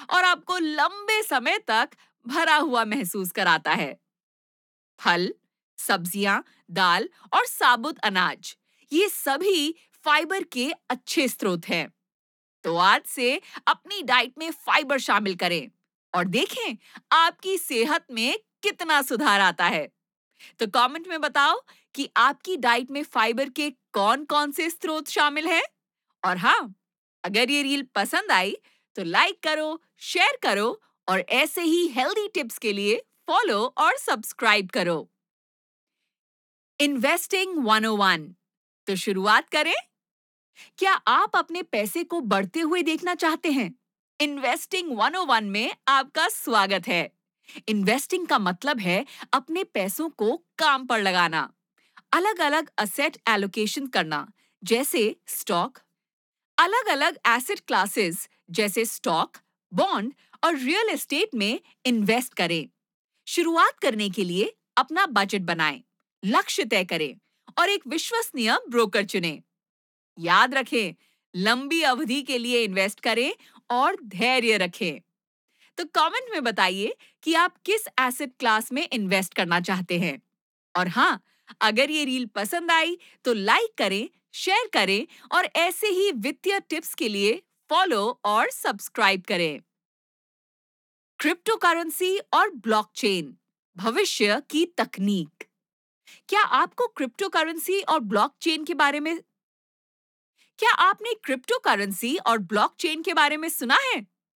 और आपको लंबे समय तक भरा हुआ महसूस कराता है। फल, सब्जियां, दाल और साबुत अनाज, ये सभी फाइबर के अच्छे स्रोत हैं। तो आज से अपनी डाइट में फाइबर शामिल करें और देखें आपकी सेहत में कितना सुधार आता है। तो कमेंट में बताओ कि आपकी डाइट में फाइबर के कौन-कौन से स्रोत शामिल हैं। और हाँ, अगर ये रील पसंद आई तो लाइक करो, शेयर करो और ऐसे ही हेल्दी टिप्स के लिए फॉलो और सब्सक्राइब करो। इन्वेस्टिंग 101, तो शुरुआत करें। क्या आप अपने पैसे को बढ़ते हुए देखना चाहते हैं? इन्वेस्टिंग 101 में आपका स्वागत है। इन्वेस्टिंग का मतलब है अपने पैसों को काम पर लगाना, अलग-अलग असेट एलोकेशन करना, जैसे स्टॉक, अलग-अलग एसेट क्लासेस जैसे स्टॉक, बॉन्ड और रियल एस्टेट में इन्वेस्ट करें। शुरुआत करने के लिए अपना बजट बनाएं, लक्ष्य तय करें और एक विश्वसनीय ब्रोकर चुनें। याद रखें, लंबी अवधि के लिए इन्वेस्ट करें और धैर्य रखें। तो कमेंट में बताइए कि आप किस एसेट क्लास में इन्वेस्ट करना चाहते हैं। और हाँ, अगर ये रील पसंद आई तो लाइक करें, शेयर करें और ऐसे ही वित्तीय टिप्स के लिए फॉलो और सब्सक्राइब करें। क्रिप्टो करेंसी और ब्लॉकचेन, भविष्य की तकनीक। क्या आपको क्रिप्टो करेंसी और ब्लॉकचेन के बारे में क्या आपने क्रिप्टो करेंसी और ब्लॉकचेन के बारे में सुना है?